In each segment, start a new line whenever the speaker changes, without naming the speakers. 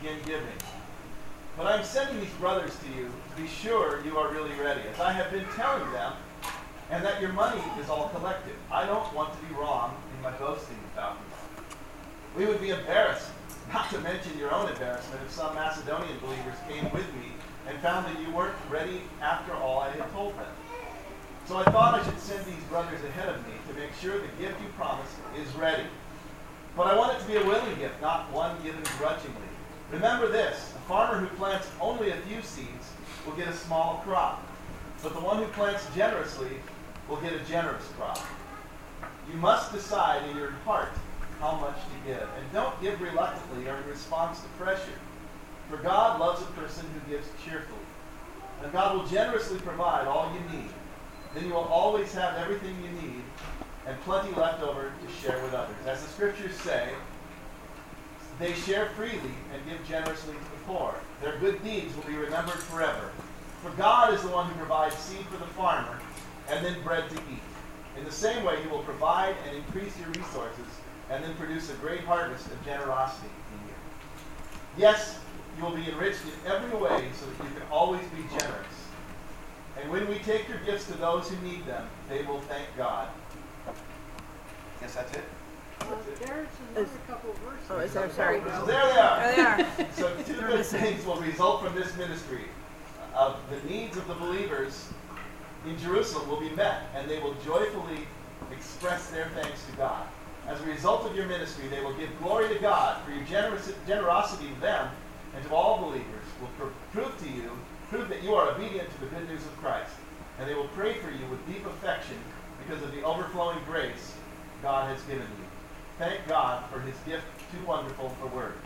begin giving. But I'm sending these brothers to you to be sure you are really ready, as I have been telling them, and that your money is all collected. I don't want to be wrong in my boasting about you. We would be embarrassed, not to mention your own embarrassment, if some Macedonian believers came with me and found that you weren't ready after all I had told them. So I thought I should send these brothers ahead of me to make sure the gift you promised is ready. But I want it to be a willing gift, not one given grudgingly. Remember this, a farmer who plants only a few seeds will get a small crop, but the one who plants generously will get a generous crop. You must decide in your heart how much to give, and don't give reluctantly or in response to pressure. For God loves a person who gives cheerfully, and God will generously provide all you need. Then you will always have everything you need and plenty left over to share with others. As the scriptures say, they share freely and give generously to the poor. Their good deeds will be remembered forever. For God is the one who provides seed for the farmer and then bread to eat. In the same way, he will provide and increase your resources and then produce a great harvest of generosity in you. Yes, you will be enriched in every way so that you can always be generous. And when we take your gifts to those who need them, they will thank God. Yes, that's it.
There's another couple of verses.
Oh, is there? Sorry.
So there they are.
There they are.
So two good things will result from this ministry. Of the needs of the believers in Jerusalem will be met, and they will joyfully express their thanks to God. As a result of your ministry, they will give glory to God for your generosity to them and to all believers. Will prove that you are obedient to the good news of Christ, and they will pray for you with deep affection because of the overflowing grace God has given you. Thank God for his gift too wonderful for words.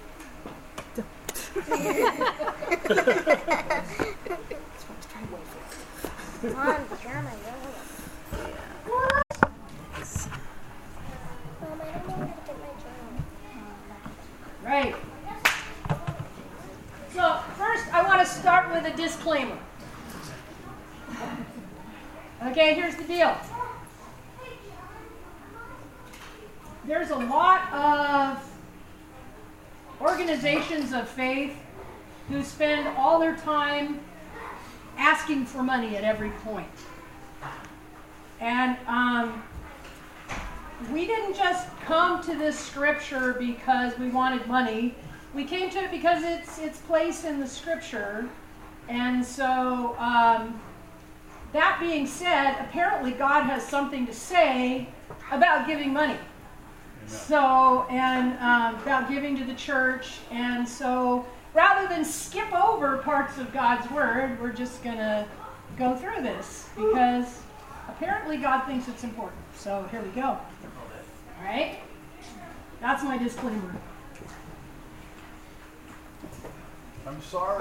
Come on, German, go. Mom, I don't know how to get my journal.
Right. So first I want to start with a disclaimer. Okay, here's the deal. There's a lot of organizations of faith who spend all their time asking for money at every point. And we didn't just come to this scripture because we wanted money. We came to it because it's placed in the scripture. And so that being said, apparently God has something to say about giving money. So, and about giving to the church. And so rather than skip over parts of God's word, we're just going to go through this because apparently God thinks it's important. So here we go. All right? That's my disclaimer.
I'm sorry.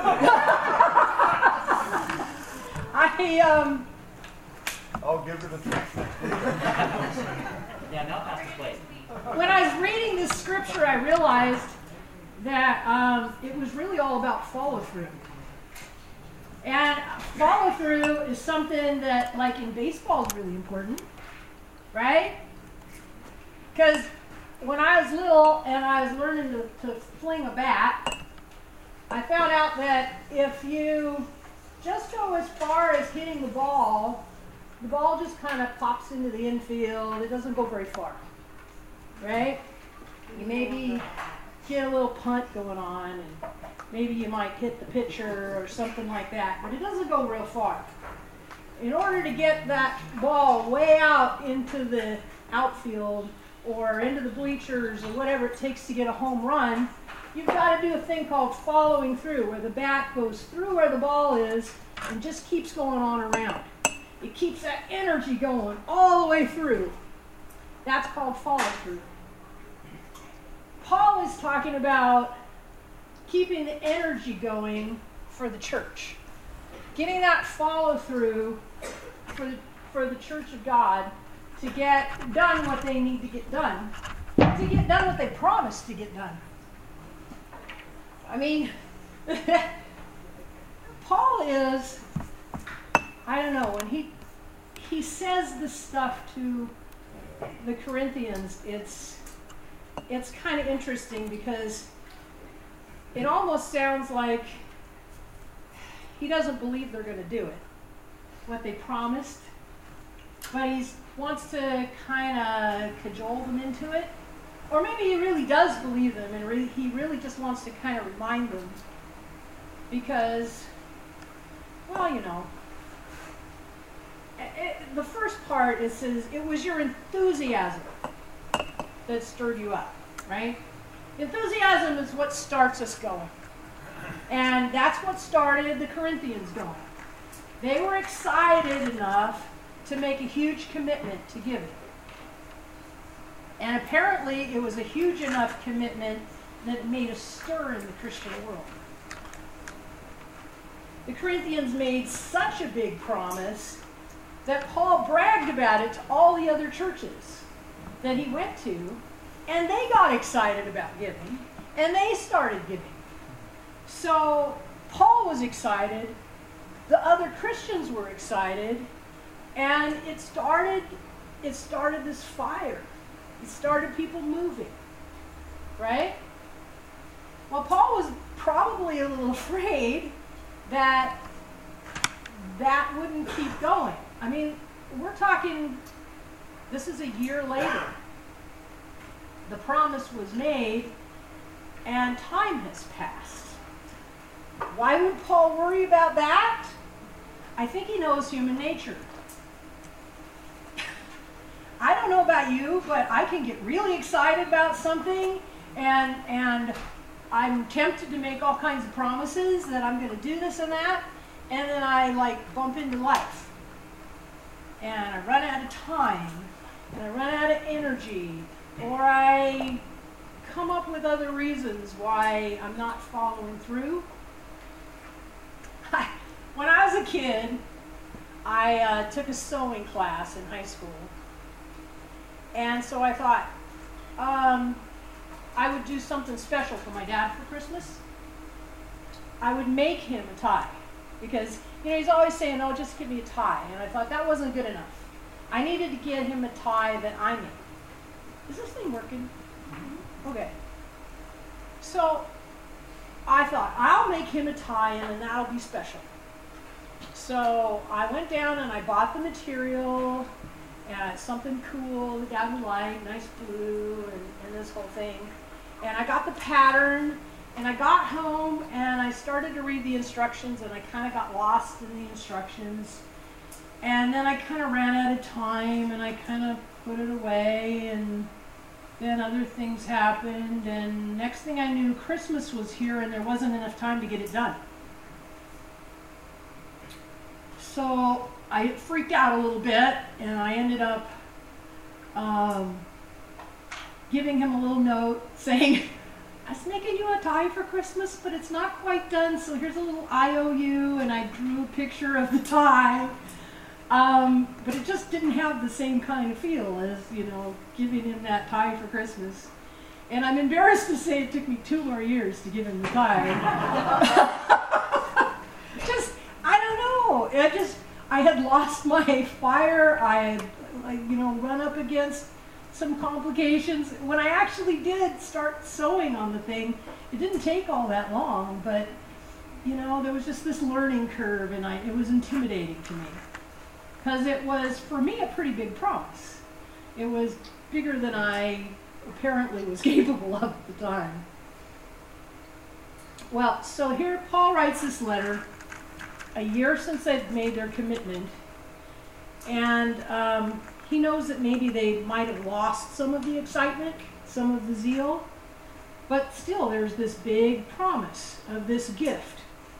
I'll give her the truth.
Yeah, now pass the plate.
When I was reading this scripture, I realized that it was really all about follow-through. And follow-through is something that, like in baseball, is really important, right? Because when I was little and I was learning to fling a bat, I found out that if you just go as far as hitting the ball just kind of pops into the infield. It doesn't go very far, right? You maybe get a little punt going on, and maybe you might hit the pitcher or something like that, but it doesn't go real far. In order to get that ball way out into the outfield or into the bleachers or whatever it takes to get a home run, you've got to do a thing called following through, where the bat goes through where the ball is and just keeps going on around. It keeps that energy going all the way through. That's called follow through. Paul is talking about keeping the energy going for the church. Getting that follow through for the church of God to get done what they need to get done. To get done what they promised to get done. I mean, Paul is, I don't know, when he says this stuff to the Corinthians, it's kind of interesting because it almost sounds like he doesn't believe they're going to do it, what they promised, but he wants to kind of cajole them into it. Or maybe he really does believe them, and he really just wants to kind of remind them because, well, you know, the first part, it says, it was your enthusiasm that stirred you up, right? Enthusiasm is what starts us going. And that's what started the Corinthians going. They were excited enough to make a huge commitment to giving. And apparently it was a huge enough commitment that it made a stir in the Christian world. The Corinthians made such a big promise that Paul bragged about it to all the other churches that he went to, and they got excited about giving, and they started giving. So Paul was excited, the other Christians were excited, and it started this fire. It started people moving, right? Well, Paul was probably a little afraid that that wouldn't keep going. I mean, we're talking, this is a year later. The promise was made, and time has passed. Why would Paul worry about that? I think he knows human nature. I don't know about you, but I can get really excited about something, and I'm tempted to make all kinds of promises that I'm going to do this and that, and then I like bump into life. And I run out of time, and I run out of energy, or I come up with other reasons why I'm not following through. When I was a kid, I took a sewing class in high school. And so I thought I would do something special for my dad for Christmas. I would make him a tie because, you know, he's always saying, oh, just give me a tie. And I thought that wasn't good enough. I needed to get him a tie that I made. Is this thing working? Okay. So I thought, I'll make him a tie and then that'll be special. So I went down and I bought the material, something cool the dad would like, nice blue and this whole thing. And I got the pattern, and I got home and I started to read the instructions, and I kind of got lost in the instructions. And then I kind of ran out of time, and I kind of put it away, and then other things happened, and next thing I knew, Christmas was here and there wasn't enough time to get it done. So I freaked out a little bit, and I ended up giving him a little note saying, I was making you a tie for Christmas, but it's not quite done, so here's a little IOU, and I drew a picture of the tie. But it just didn't have the same kind of feel as, you know, giving him that tie for Christmas. And I'm embarrassed to say it took me 2 more years to give him the tie. I don't know. I had lost my fire. I had, run up against some complications. When I actually did start sewing on the thing, it didn't take all that long, but, there was just this learning curve, and it was intimidating to me. Because it was, for me, a pretty big promise. It was bigger than I apparently was capable of at the time. Well, so here Paul writes this letter a year since they've made their commitment, and he knows that maybe they might have lost some of the excitement, some of the zeal, but still there's this big promise of this gift.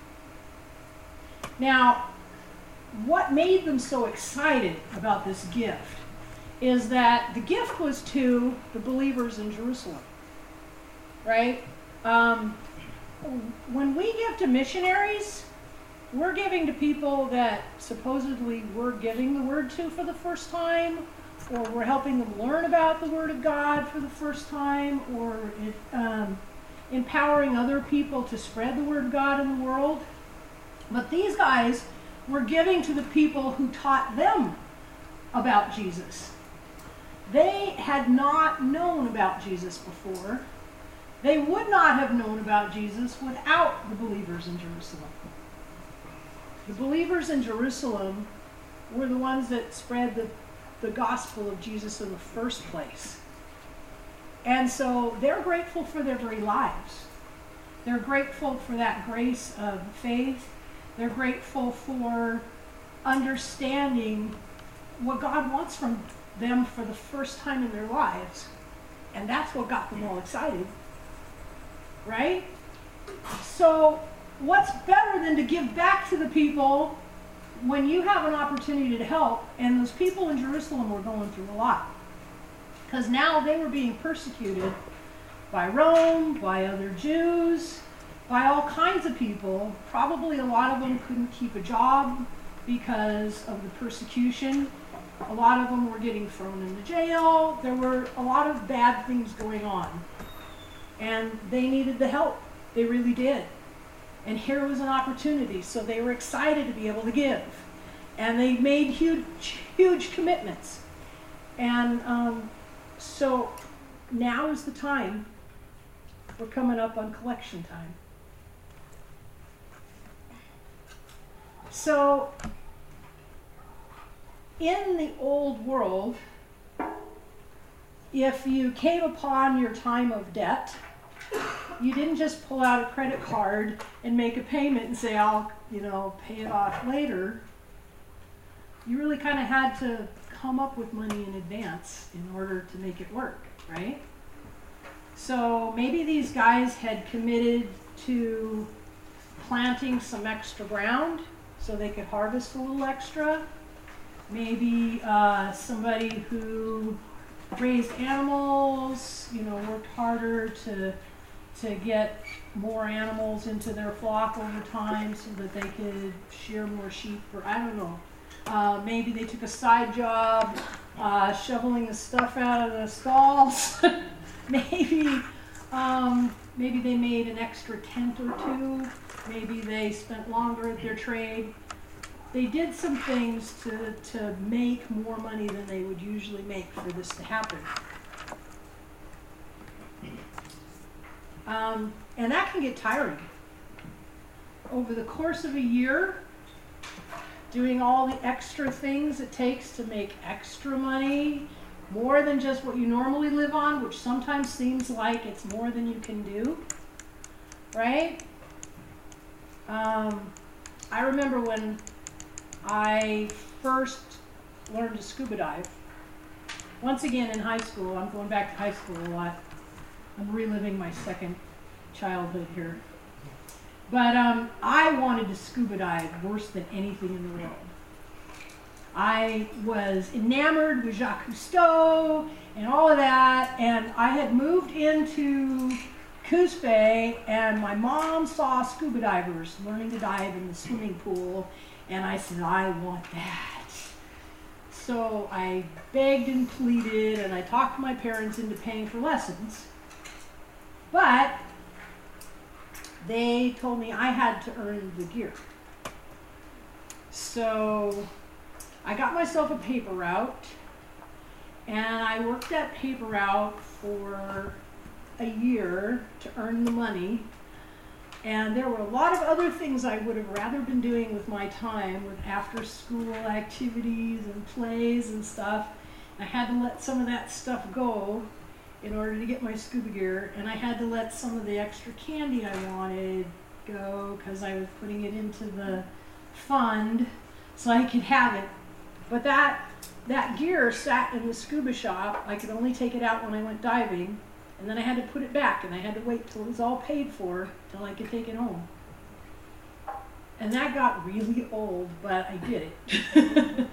Now, what made them so excited about this gift is that the gift was to the believers in Jerusalem, right? When we give to missionaries, we're giving to people that supposedly we're giving the word to for the first time, or we're helping them learn about the Word of God for the first time, or empowering other people to spread the Word of God in the world. But these guys were giving to the people who taught them about Jesus. They had not known about Jesus before. They would not have known about Jesus without the believers in Jerusalem. The believers in Jerusalem were the ones that spread the gospel of Jesus in the first place. And so they're grateful for their very lives. They're grateful for that grace of faith. They're grateful for understanding what God wants from them for the first time in their lives. And that's what got them all excited. Right? So what's better than to give back to the people when you have an opportunity to help? And those people in Jerusalem were going through a lot. Because now they were being persecuted by Rome, by other Jews, by all kinds of people. Probably a lot of them couldn't keep a job because of the persecution. A lot of them were getting thrown into jail. There were a lot of bad things going on. And they needed the help. They really did. And here was an opportunity. So they were excited to be able to give. And they made huge, huge commitments. And so now is the time. We're coming up on collection time. So in the old world, if you came upon your time of debt, you didn't just pull out a credit card and make a payment and say, I'll, pay it off later. You really kind of had to come up with money in advance in order to make it work, right? So maybe these guys had committed to planting some extra ground so they could harvest a little extra. Maybe somebody who raised animals, worked harder to get more animals into their flock over time so that they could shear more sheep, or I don't know. Maybe they took a side job shoveling the stuff out of the stalls. Maybe they made an extra tent or two. Maybe they spent longer at their trade. They did some things to make more money than they would usually make for this to happen. And that can get tiring. Over the course of a year, doing all the extra things it takes to make extra money, more than just what you normally live on, which sometimes seems like it's more than you can do, right? I remember when I first learned to scuba dive. Once again in high school, I'm going back to high school a lot. I'm reliving my second childhood here. But I wanted to scuba dive worse than anything in the world. I was enamored with Jacques Cousteau and all of that, and I had moved into Coos Bay, and my mom saw scuba divers learning to dive in the swimming pool, and I said, I want that. So I begged and pleaded, and I talked my parents into paying for lessons, but they told me I had to earn the gear. So I got myself a paper route, and I worked that paper route for a year to earn the money. And there were a lot of other things I would have rather been doing with my time, with after school activities and plays and stuff. I had to let some of that stuff go in order to get my scuba gear, and I had to let some of the extra candy I wanted go because I was putting it into the fund so I could have it. But that gear sat in the scuba shop. I could only take it out when I went diving, and then I had to put it back, and I had to wait till it was all paid for till I could take it home. And that got really old, but I did it.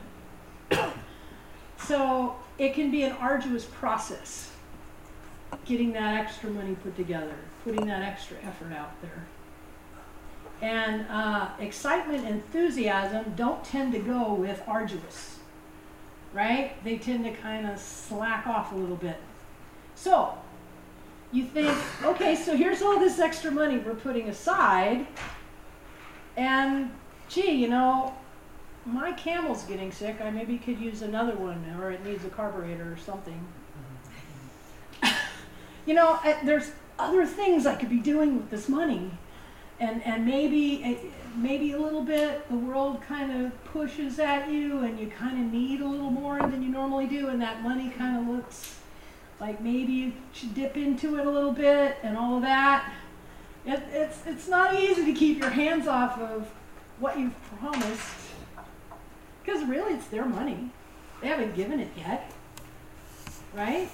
So it can be an arduous process, getting that extra money put together, putting that extra effort out there. And excitement and enthusiasm don't tend to go with arduous, right? They tend to kind of slack off a little bit. So you think, okay, so here's all this extra money we're putting aside, and gee, my camel's getting sick. I maybe could use another one, or it needs a carburetor or something. There's other things I could be doing with this money. And maybe a little bit the world kind of pushes at you and you kind of need a little more than you normally do, and that money kind of looks like maybe you should dip into it a little bit and all of that. It's not easy to keep your hands off of what you've promised, because really it's their money. They haven't given it yet, right?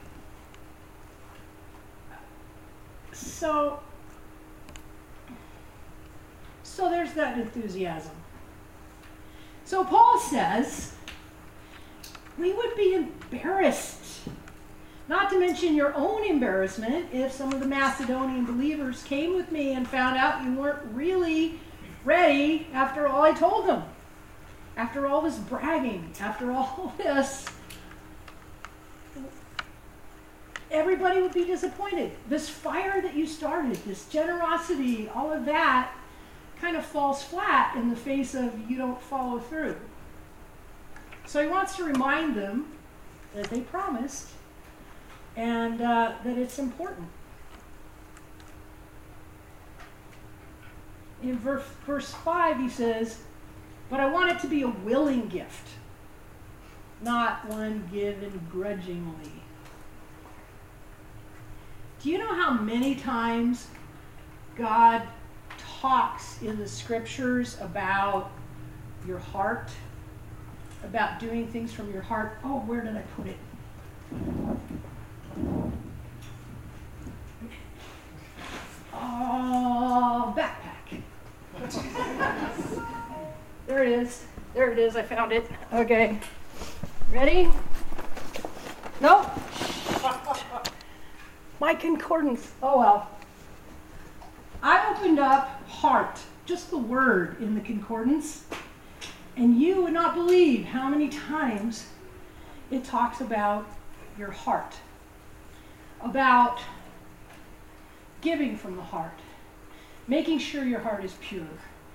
So there's that enthusiasm. So Paul says, we would be embarrassed, not to mention your own embarrassment, if some of the Macedonian believers came with me and found out you weren't really ready after all I told them. After all this bragging, after all this, everybody would be disappointed. This fire that you started, this generosity, all of that kind of falls flat in the face of you don't follow through. So he wants to remind them that they promised and that it's important. In verse 5 he says, but I want it to be a willing gift, not one given grudgingly. Do you know how many times God talks in the scriptures about your heart, about doing things from your heart? Oh, where did I put it? Oh, backpack. There it is. There it is. I found it. Okay. Ready? Nope. My concordance. Oh, well. I opened up heart, just the word in the concordance, and you would not believe how many times it talks about your heart, about giving from the heart, making sure your heart is pure,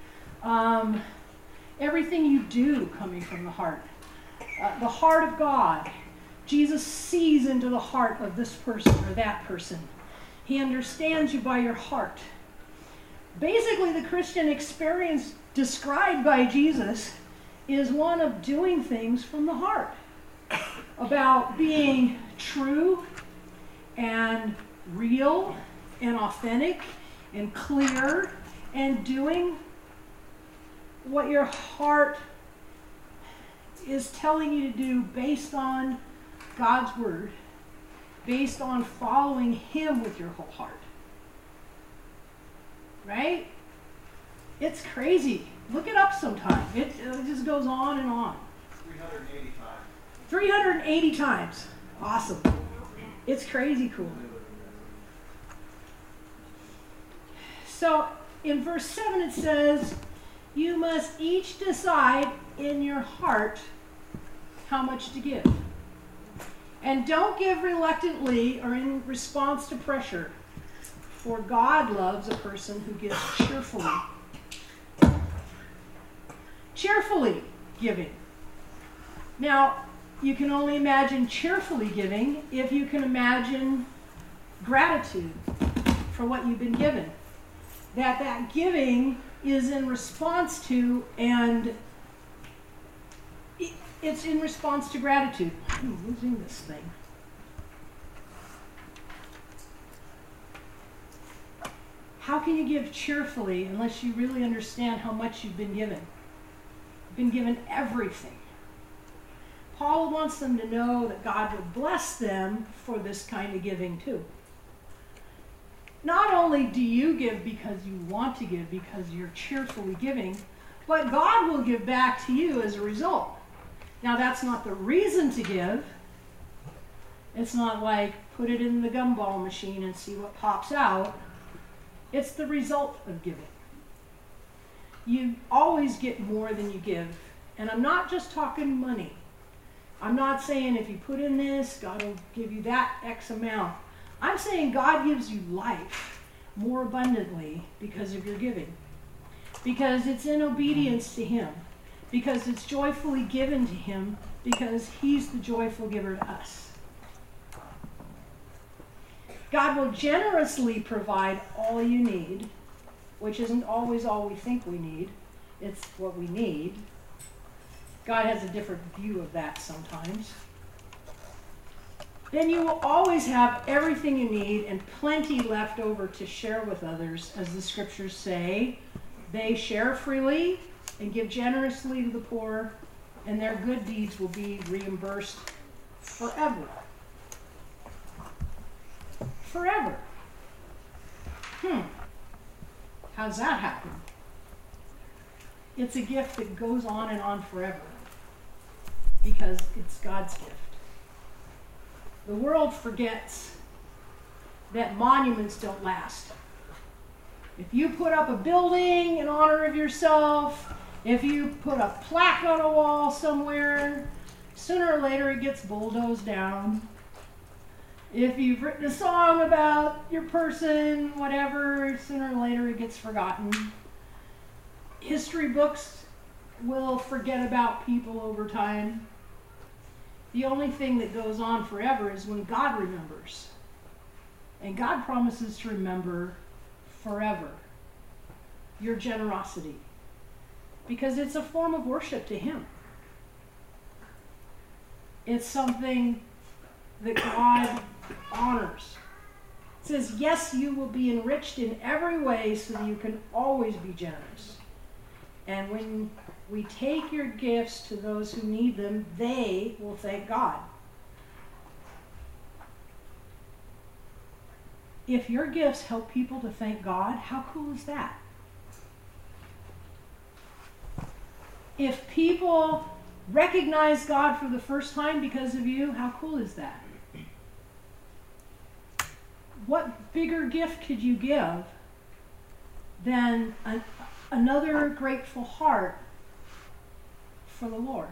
everything you do coming from the heart, the heart of God. Jesus sees into the heart of this person or that person. He understands you by your heart. Basically, the Christian experience described by Jesus is one of doing things from the heart, about being true and real and authentic and clear and doing what your heart is telling you to do based on God's word, based on following Him with your whole heart. Right? It's crazy. Look it up sometime. It just goes on and on.
380 times.
380 times. Awesome. It's crazy cool. So in verse 7 it says, you must each decide in your heart how much to give. And don't give reluctantly or in response to pressure, for God loves a person who gives cheerfully. Cheerfully giving. Now, you can only imagine cheerfully giving if you can imagine gratitude for what you've been given. That giving is in response to, and it's in response to gratitude. I'm losing this thing. How can you give cheerfully unless you really understand how much you've been given? You've been given everything. Paul wants them to know that God will bless them for this kind of giving too. Not only do you give because you want to give, because you're cheerfully giving, but God will give back to you as a result. Now that's not the reason to give. It's not like put it in the gumball machine and see what pops out. It's the result of giving. You always get more than you give. And I'm not just talking money. I'm not saying if you put in this, God will give you that X amount. I'm saying God gives you life more abundantly because of your giving. Because it's in obedience to Him. Because it's joyfully given to Him. Because He's the joyful giver to us. God will generously provide all you need, which isn't always all we think we need. It's what we need. God has a different view of that sometimes. Then you will always have everything you need and plenty left over to share with others. As the scriptures say, they share freely and give generously to the poor, and their good deeds will be reimbursed forever. Forever. How's that happen? It's a gift that goes on and on forever because it's God's gift. The world forgets that monuments don't last. If you put up a building in honor of yourself, if you put a plaque on a wall somewhere, sooner or later it gets bulldozed down. If you've written a song about your person, whatever, sooner or later it gets forgotten. History books will forget about people over time. The only thing that goes on forever is when God remembers. And God promises to remember forever your generosity, because it's a form of worship to Him. It's something that God honors. It says, yes, you will be enriched in every way so that you can always be generous. And when we take your gifts to those who need them, they will thank God. If your gifts help people to thank God, how cool is that? If people recognize God for the first time because of you, how cool is that? What bigger gift could you give than another grateful heart for the Lord?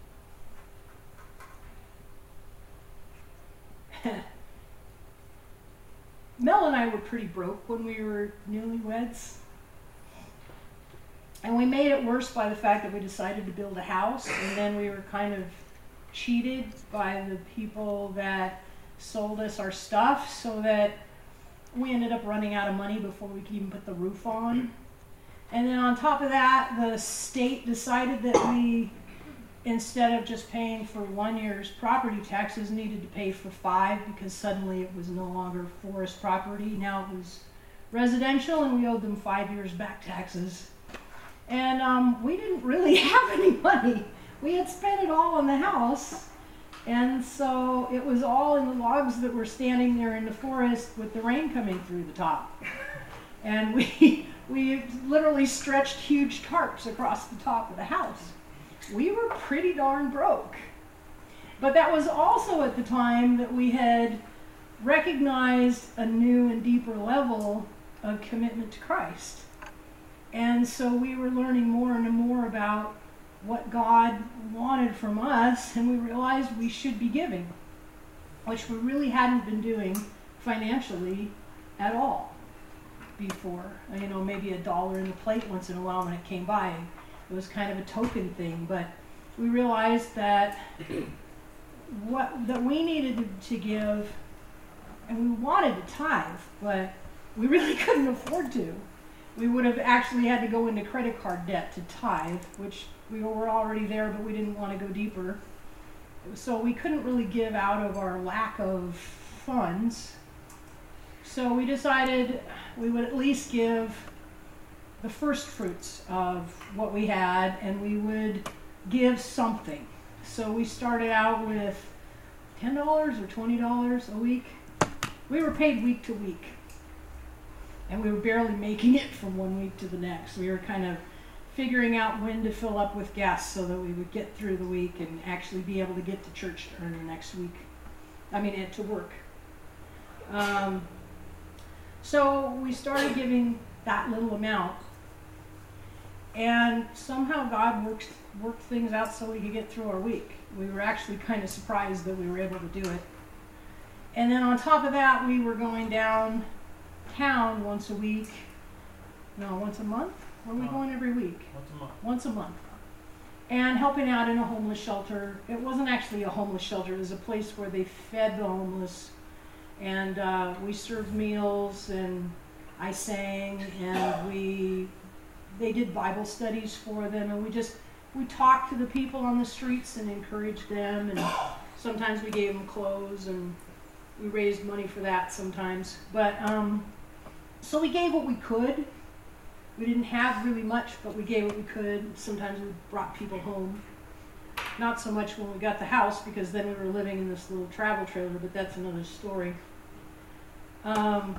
Mel and I were pretty broke when we were newlyweds. And we made it worse by the fact that we decided to build a house, and then we were kind of cheated by the people that sold us our stuff, so that we ended up running out of money before we could even put the roof on. And then on top of that, the state decided that we, instead of just paying for 1 year's property taxes, needed to pay for 5, because suddenly it was no longer forest property. Now it was residential, and we owed them 5 years back taxes. And we didn't really have any money. We had spent it all on the house. And so it was all in the logs that were standing there in the forest with the rain coming through the top. And we literally stretched huge tarps across the top of the house. We were pretty darn broke. But that was also at the time that we had recognized a new and deeper level of commitment to Christ. And so we were learning more and more about what God wanted from us, and we realized we should be giving, which we really hadn't been doing financially at all before. You know, maybe $1 in the plate once in a while when it came by. It was kind of a token thing, but we realized that we needed to give, and we wanted to tithe, but we really couldn't afford to. We would have actually had to go into credit card debt to tithe, which we were already there, but we didn't want to go deeper. So we couldn't really give out of our lack of funds. So we decided we would at least give the first fruits of what we had, and we would give something. So we started out with $10 or $20 a week. We were paid week to week. And we were barely making it from one week to the next. We were kind of figuring out when to fill up with gas so that we would get through the week and actually be able to get to church during the next week. To work. So we started giving that little amount. And somehow God worked things out so we could get through our week. We were actually kind of surprised that we were able to do it. And then on top of that, we were going downtown once a week. No, once a month? Or were we going every week? Once a month. And helping out in a homeless shelter. It wasn't actually a homeless shelter. It was a place where they fed the homeless And we served meals, and I sang, and they did Bible studies for them, and we talked to the people on the streets and encouraged them, and sometimes we gave them clothes, and we raised money for that sometimes. But so we gave what we could. We didn't have really much, but we gave what we could. Sometimes we brought people home. Not so much when we got the house, because then we were living in this little travel trailer, but that's another story. But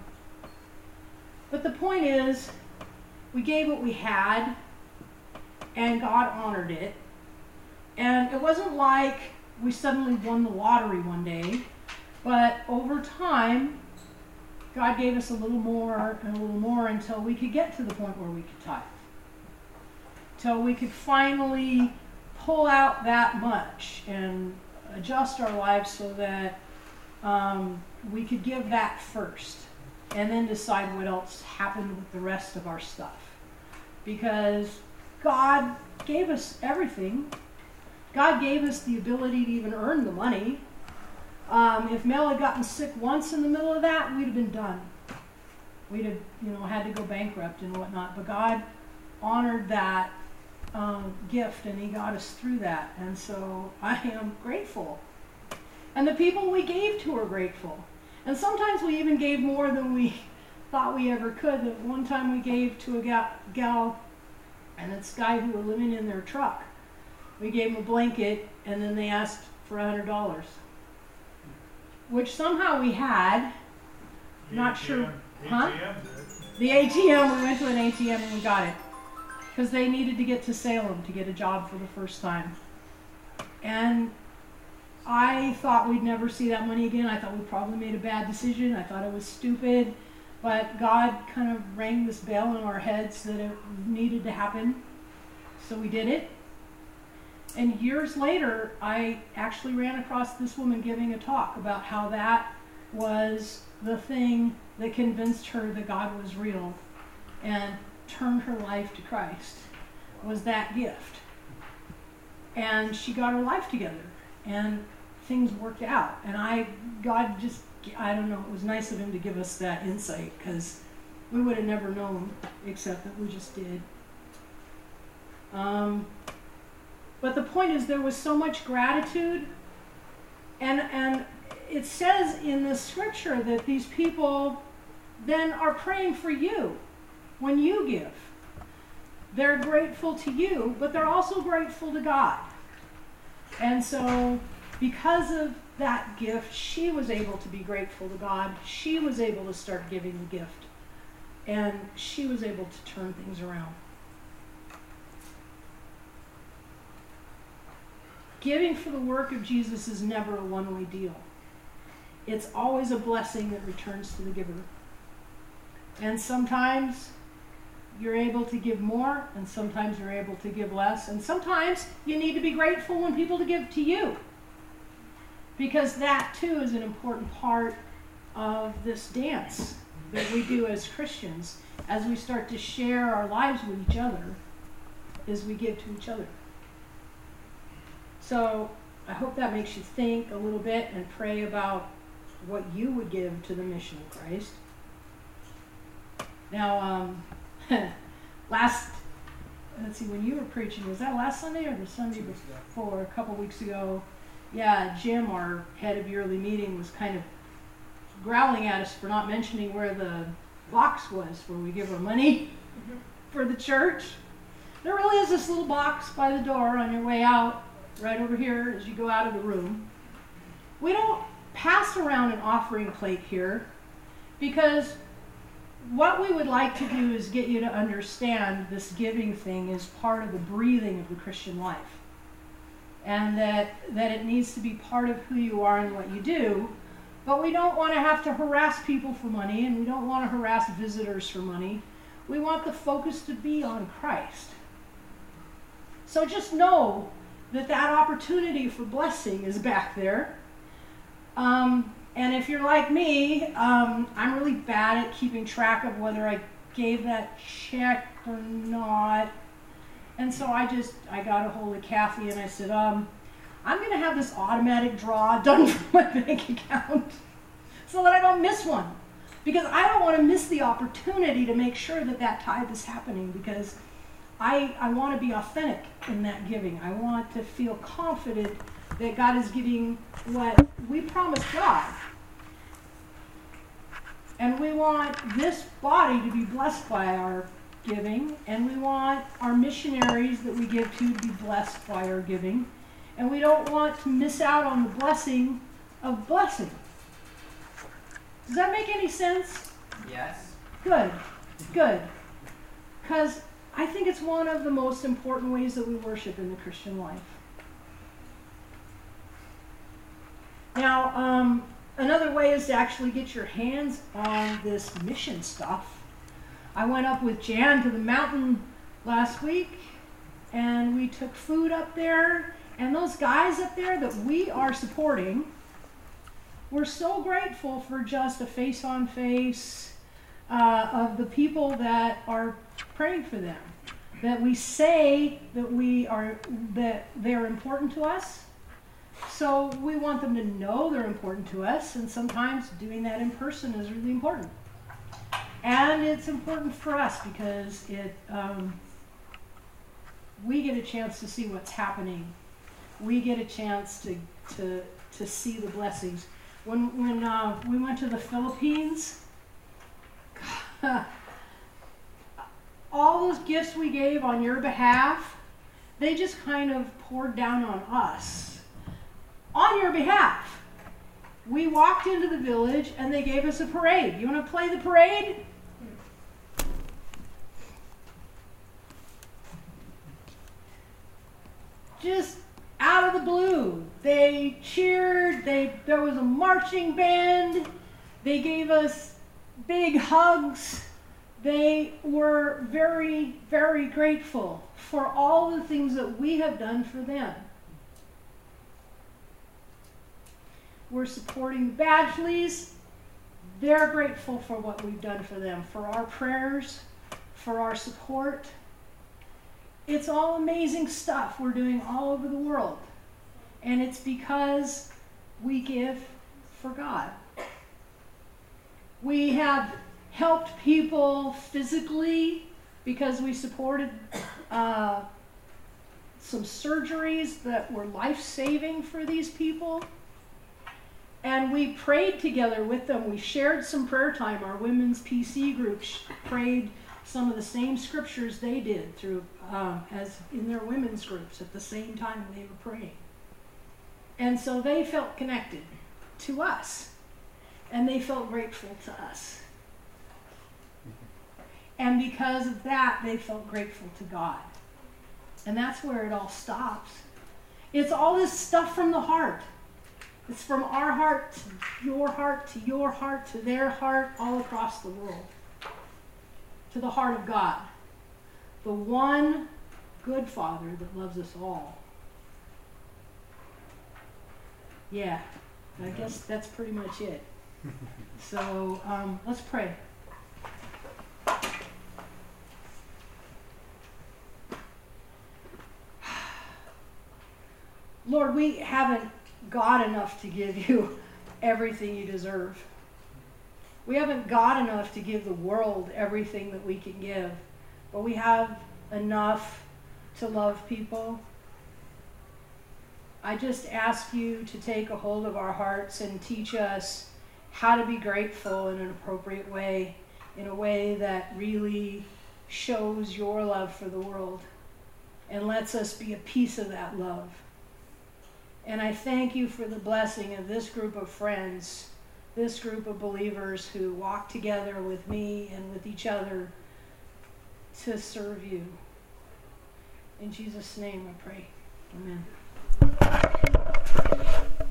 the point is, we gave what we had, and God honored it. And it wasn't like we suddenly won the lottery one day, but over time, God gave us a little more and a little more until we could get to the point where we could tithe. Till we could finally pull out that much and adjust our lives so that we could give that first and then decide what else happened with the rest of our stuff. Because God gave us everything. God gave us the ability to even earn the money. If Mel had gotten sick once in the middle of that, we'd have been done. We'd have, had to go bankrupt and whatnot. But God honored that gift, and He got us through that. And so I am grateful. And the people we gave to are grateful. And sometimes we even gave more than we thought we ever could. That one time we gave to a gal and this guy who were living in their truck. We gave them a blanket, and then they asked for $100. Which somehow we had. Not sure. Huh? The ATM, we went to an ATM and we got it. Because they needed to get to Salem to get a job for the first time. And I thought we'd never see that money again. I thought we probably made a bad decision. I thought it was stupid. But God kind of rang this bell in our heads that it needed to happen. So we did it. And years later, I actually ran across this woman giving a talk about how that was the thing that convinced her that God was real and turned her life to Christ, was that gift. And she got her life together, and things worked out. And God just, I don't know, it was nice of Him to give us that insight, because we would have never known, except that we just did. But the point is, there was so much gratitude, and it says in the scripture that these people then are praying for you when you give. They're grateful to you, but they're also grateful to God. And so, because of that gift, she was able to be grateful to God. She was able to start giving the gift, and she was able to turn things around. Giving for the work of Jesus is never a one-way deal. It's always a blessing that returns to the giver. And sometimes you're able to give more, and sometimes you're able to give less. And sometimes you need to be grateful when people to give to you. Because that too is an important part of this dance that we do as Christians, as we start to share our lives with each other, is we give to each other. So I hope that makes you think a little bit and pray about what you would give to the mission of Christ. Now, let's see, when you were preaching, was that last Sunday or the Sunday before, a couple weeks ago? Yeah, Jim, our head of yearly meeting, was kind of growling at us for not mentioning where the box was where we give our money for the church. There really is this little box by the door on your way out, right over here as you go out of the room. We don't pass around an offering plate here, because what we would like to do is get you to understand this giving thing is part of the breathing of the Christian life, and that it needs to be part of who you are and what you do. But we don't want to have to harass people for money, and we don't want to harass visitors for money. We want the focus to be on Christ. So just know that opportunity for blessing is back there. And if you're like me, I'm really bad at keeping track of whether I gave that check or not. And so I got a hold of Kathy and I said, I'm going to have this automatic draw done from my bank account. so that I don't miss one. Because I don't want to miss the opportunity to make sure that that tithe is happening, because I want to be authentic in that giving. I want to feel confident that God is giving what we promised God. And we want this body to be blessed by our giving, and we want our missionaries that we give to be blessed by our giving, and we don't want to miss out on the blessing of blessing. Does that make any sense?
Yes.
Good, good. Because I think it's one of the most important ways that we worship in the Christian life. Now, another way is to actually get your hands on this mission stuff. I went up with Jan to the mountain last week, and we took food up there, and those guys up there that we are supporting, we're so grateful for just a face-on-face of the people that are praying for them, that we say that they're important to us. So we want them to know they're important to us, and sometimes doing that in person is really important. And it's important for us because we get a chance to see what's happening. We get a chance to see the blessings. When we went to the Philippines, all those gifts we gave on your behalf, they just kind of poured down on us. On your behalf. We walked into the village and they gave us a parade. You want to play the parade? Just out of the blue. They cheered, there was a marching band, they gave us big hugs. They were very, very grateful for all the things that we have done for them. We're supporting the Badgeleys. They're grateful for what we've done for them, for our prayers, for our support. It's all amazing stuff we're doing all over the world. And it's because we give for God. We have helped people physically because we supported some surgeries that were life-saving for these people. And we prayed together with them. We shared some prayer time. Our women's PC group prayed some of the same scriptures they did through as in their women's groups at the same time they were praying. And so they felt connected to us. And they felt grateful to us. And because of that, they felt grateful to God. And that's where it all stops. It's all this stuff from the heart. It's from our heart to your heart, to your heart, to their heart, all across the world. To the heart of God. The one good Father that loves us all. Yeah, I guess that's pretty much it. So let's pray. Lord, we haven't got enough to give you everything you deserve. We haven't got enough to give the world everything that we can give, but we have enough to love people. I just ask you to take a hold of our hearts and teach us how to be grateful in an appropriate way, in a way that really shows your love for the world and lets us be a piece of that love. And I thank you for the blessing of this group of friends, this group of believers who walk together with me and with each other to serve you. In Jesus' name I pray. Amen.